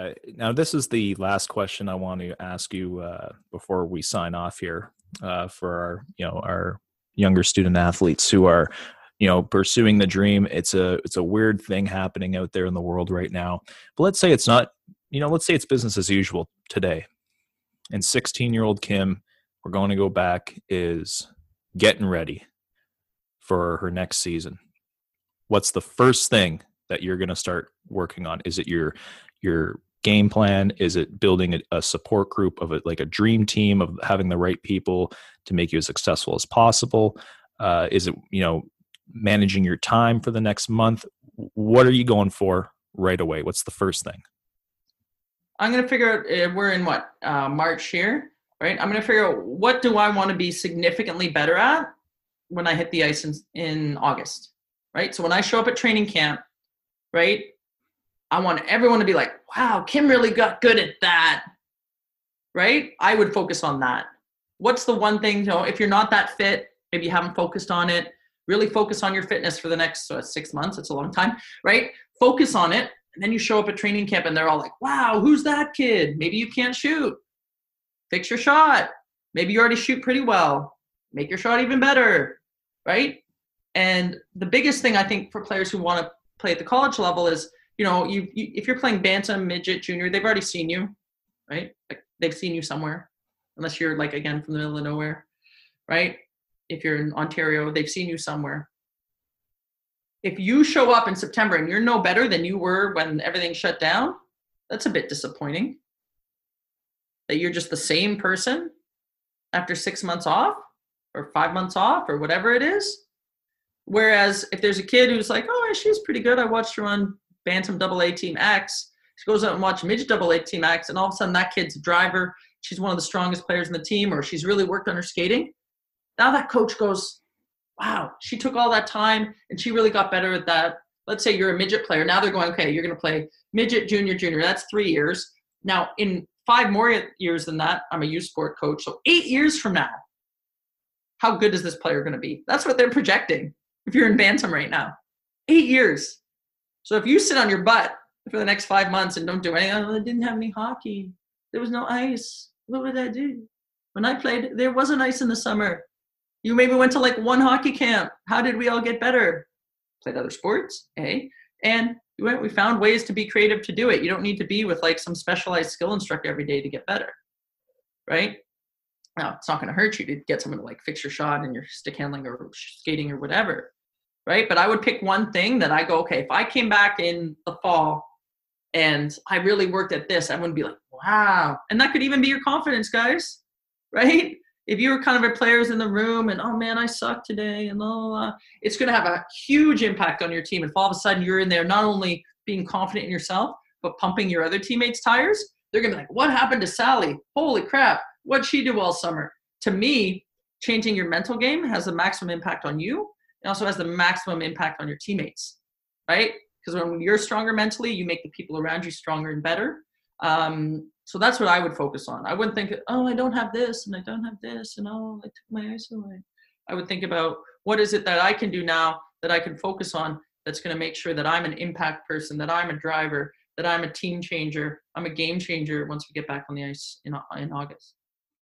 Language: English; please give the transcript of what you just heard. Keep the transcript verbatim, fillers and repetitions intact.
Uh, now, this is the last question I want to ask you uh, before we sign off here uh, for our, you know, our younger student athletes who are, you know, pursuing the dream. It's a it's a weird thing happening out there in the world right now. But let's say it's not, you know, let's say it's business as usual today. And sixteen-year-old Kim, we're going to go back, is getting ready for her next season. What's the first thing that you're going to start working on? Is it your your game plan? Is it building a, a support group of it, like a dream team of having the right people to make you as successful as possible? Uh, is it, you know, managing your time for the next month? What are you going for right away? What's the first thing? I'm going to figure out, uh, we're in what, uh, March here, right? I'm going to figure out what do I want to be significantly better at when I hit the ice in, in August, right? So when I show up at training camp, right, I want everyone to be like, wow, Kim really got good at that, right? I would focus on that. What's the one thing, you know, if you're not that fit, maybe you haven't focused on it, really focus on your fitness for the next uh, six months. It's a long time, right? Focus on it. And then you show up at training camp and they're all like, wow, who's that kid? Maybe you can't shoot. Fix your shot. Maybe you already shoot pretty well. Make your shot even better, right? And the biggest thing I think for players who want to play at the college level is, you know, you, you if you're playing bantam, midget, junior, they've already seen you, right? Like they've seen you somewhere, unless you're like, again, from the middle of nowhere, right? If you're in Ontario, they've seen you somewhere. If you show up in September and you're no better than you were when everything shut down, that's a bit disappointing. That you're just the same person after six months off or five months off or whatever it is. Whereas if there's a kid who's like, oh, she's pretty good. I watched her on Bantam Double A Team X. She goes out and watches Midget Double A Team X, and all of a sudden that kid's a driver. She's one of the strongest players in the team, or she's really worked on her skating. Now that coach goes, wow, she took all that time and she really got better at that. Let's say you're a midget player. Now they're going, okay, you're going to play midget, junior, junior. That's three years. Now in five more years than that, I'm a youth sport coach. So eight years from now, how good is this player going to be? That's what they're projecting. If you're in Bantam right now, eight years. So if you sit on your butt for the next five months and don't do anything, oh, I didn't have any hockey. There was no ice. What would I do? When I played, there wasn't ice in the summer. You maybe went to like one hockey camp. How did we all get better? Played other sports, eh? And we went, we found ways to be creative to do it. You don't need to be with like some specialized skill instructor every day to get better, right? Now, it's not going to hurt you to get someone to like fix your shot and your stick handling or skating or whatever, right? But I would pick one thing that I go, okay, if I came back in the fall and I really worked at this, I wouldn't be like, wow. And that could even be your confidence, guys, right? If you were kind of a players in the room and, oh man, I suck today, and oh, uh, it's going to have a huge impact on your team. If all of a sudden you're in there not only being confident in yourself, but pumping your other teammates' tires, they're going to be like, what happened to Sally? Holy crap. What'd she do all summer? To me, changing your mental game has the maximum impact on you. It also has the maximum impact on your teammates, right? Because when you're stronger mentally, you make the people around you stronger and better. Um, so that's what I would focus on. I wouldn't think, oh, I don't have this and I don't have this and oh, I took my ice away. I would think about what is it that I can do now that I can focus on that's going to make sure that I'm an impact person, that I'm a driver, that I'm a team changer, I'm a game changer once we get back on the ice in, in August.